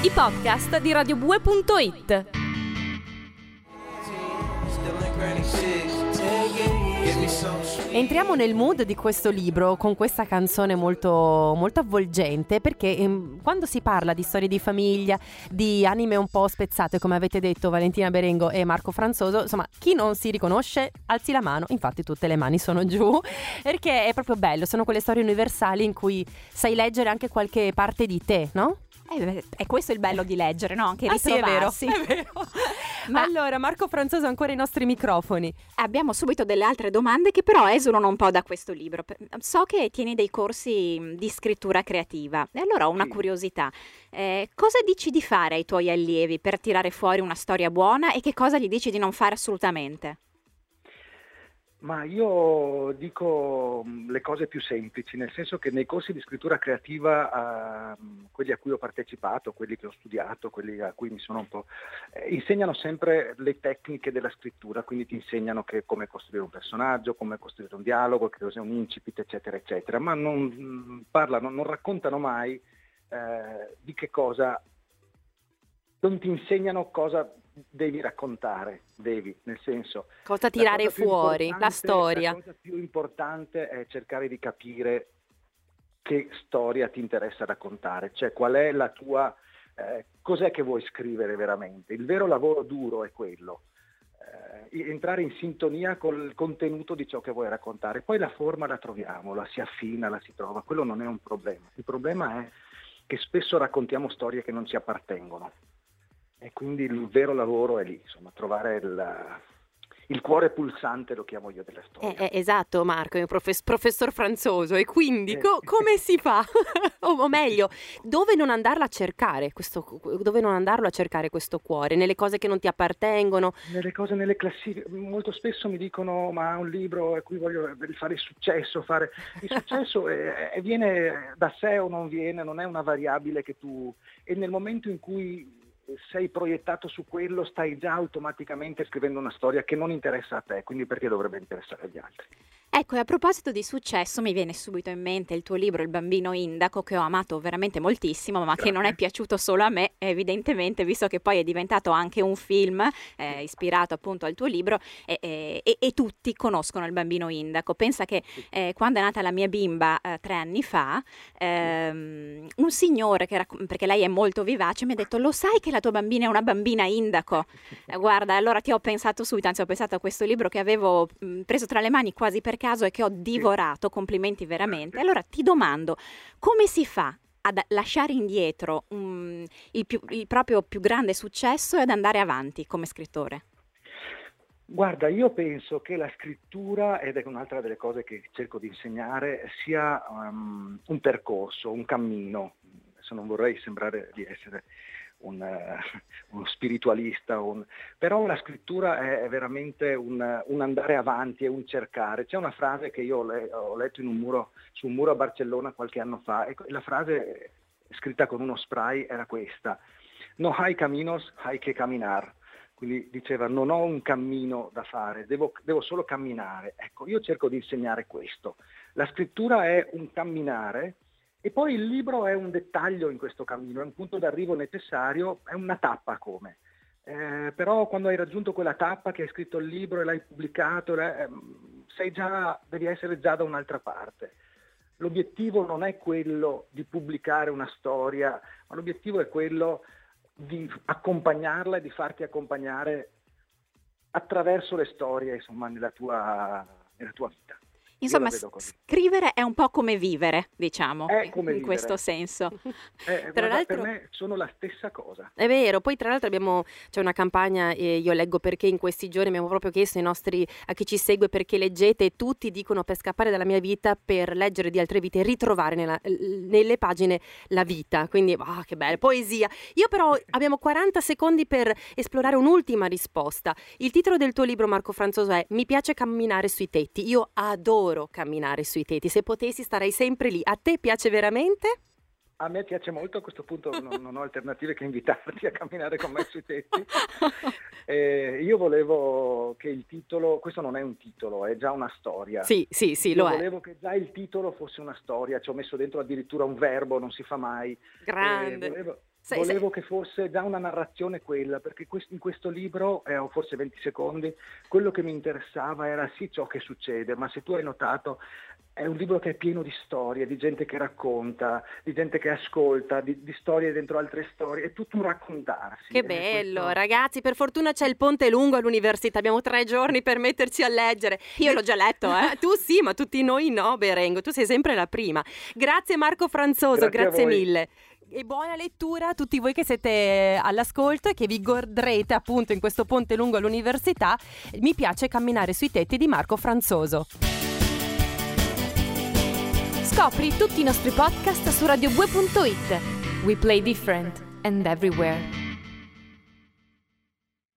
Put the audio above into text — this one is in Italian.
I podcast di radiobue.it. Entriamo nel mood di questo libro con questa canzone molto, molto avvolgente, perché quando si parla di storie di famiglia, di anime un po' spezzate, come avete detto Valentina Berengo e Marco Franzoso, insomma, chi non si riconosce alzi la mano. Infatti tutte le mani sono giù, perché è proprio bello, sono quelle storie universali in cui sai leggere anche qualche parte di te, no? È questo il bello di leggere, no? Anche Sì, ritrovarsi. è vero. Ma allora, Marco Franzoso, ancora i nostri microfoni. Abbiamo subito delle altre domande che però esulano un po' da questo libro. So che tieni dei corsi di scrittura creativa e allora ho una curiosità. Cosa dici di fare ai tuoi allievi per tirare fuori una storia buona e che cosa gli dici di non fare assolutamente? Ma io dico le cose più semplici, nel senso che nei corsi di scrittura creativa, quelli a cui ho partecipato, quelli che ho studiato, quelli a cui mi sono un po'... insegnano sempre le tecniche della scrittura, quindi ti insegnano come costruire un personaggio, come costruire un dialogo, che cos'è un incipit, eccetera, eccetera, ma non parlano, non raccontano mai di che cosa, non ti insegnano cosa devi raccontare, nel senso... Cosa tirare fuori, la storia. La cosa più importante è cercare di capire che storia ti interessa raccontare, cioè qual è la tua... cos'è che vuoi scrivere veramente. Il vero lavoro duro è quello, entrare in sintonia col contenuto di ciò che vuoi raccontare. Poi la forma la troviamo, la si affina, la si trova, quello non è un problema. Il problema è che spesso raccontiamo storie che non ci appartengono. E quindi il vero lavoro è lì, insomma, trovare il cuore pulsante, lo chiamo io, della storia. Esatto, Marco, è un professor Franzoso. E quindi come si fa? o meglio, dove non andarlo a cercare questo cuore? Nelle cose che non ti appartengono? Nelle classifiche. Molto spesso mi dicono: ma un libro a cui voglio fare il successo. Il successo viene da sé o non viene, non è una variabile che tu... E nel momento in cui sei proiettato su quello, stai già automaticamente scrivendo una storia che non interessa a te, quindi perché dovrebbe interessare agli altri? Ecco, e a proposito di successo mi viene subito in mente il tuo libro Il bambino indaco, che ho amato veramente moltissimo, ma che non è piaciuto solo a me, evidentemente, visto che poi è diventato anche un film ispirato appunto al tuo libro, e tutti conoscono il bambino indaco. Pensa che quando è nata la mia bimba 3 anni fa, un signore, perché lei è molto vivace, mi ha detto: lo sai che la tua bambina è una bambina indaco? Guarda, allora ti ho pensato subito, anzi ho pensato a questo libro che avevo preso tra le mani quasi per caso e che ho divorato, complimenti veramente. Allora ti domando, come si fa a lasciare indietro il proprio più grande successo e ad andare avanti come scrittore? Guarda, io penso che la scrittura, ed è un'altra delle cose che cerco di insegnare, sia un percorso, un cammino. Adesso non vorrei sembrare di essere uno spiritualista, però la scrittura è veramente un andare avanti e un cercare. C'è una frase che io ho letto su un muro a Barcellona qualche anno fa, e la frase scritta con uno spray era questa: no hay caminos, hay que caminar. Quindi diceva: non ho un cammino da fare, devo solo camminare. Ecco, io cerco di insegnare questo. La scrittura è un camminare, e poi il libro è un dettaglio in questo cammino, è un punto d'arrivo necessario, è una tappa come. Però quando hai raggiunto quella tappa, che hai scritto il libro e l'hai pubblicato, devi essere già da un'altra parte. L'obiettivo non è quello di pubblicare una storia, ma l'obiettivo è quello di accompagnarla e di farti accompagnare attraverso le storie, insomma, nella tua vita. Insomma, scrivere è un po' come vivere, diciamo, in questo senso. Tra l'altro, per me sono la stessa cosa. È vero, poi tra l'altro c'è una campagna, io leggo perché in questi giorni abbiamo proprio chiesto a chi ci segue perché leggete, e tutti dicono: per scappare dalla mia vita, per leggere di altre vite e ritrovare nelle pagine la vita. Quindi, che bella poesia. Io però abbiamo 40 secondi per esplorare un'ultima risposta. Il titolo del tuo libro, Marco Franzoso, è Mi piace camminare sui tetti. Io adoro camminare sui tetti, se potessi starei sempre lì. A te piace veramente? A me piace molto, a questo punto non ho alternative che invitarti a camminare con me sui tetti. Io volevo che il titolo, questo non è un titolo, è già una storia. Sì, lo è. Volevo che già il titolo fosse una storia, ci ho messo dentro addirittura un verbo, non si fa mai. Grande. Volevo che fosse già una narrazione quella, perché in questo libro, ho forse 20 secondi, quello che mi interessava era sì ciò che succede, ma se tu hai notato è un libro che è pieno di storie, di gente che racconta, di gente che ascolta, di storie dentro altre storie, è tutto un raccontarsi. Che bello, ragazzi, per fortuna c'è il ponte lungo all'università, abbiamo 3 giorni per metterci a leggere. Io l'ho già letto, Tu sì, ma tutti noi no, Berengo, tu sei sempre la prima. Grazie Marco Franzoso, grazie mille. E buona lettura a tutti voi che siete all'ascolto e che vi godrete appunto in questo ponte lungo all'università. Mi piace camminare sui tetti di Marco Franzoso. Scopri tutti i nostri podcast su radio2.it. We play different and everywhere.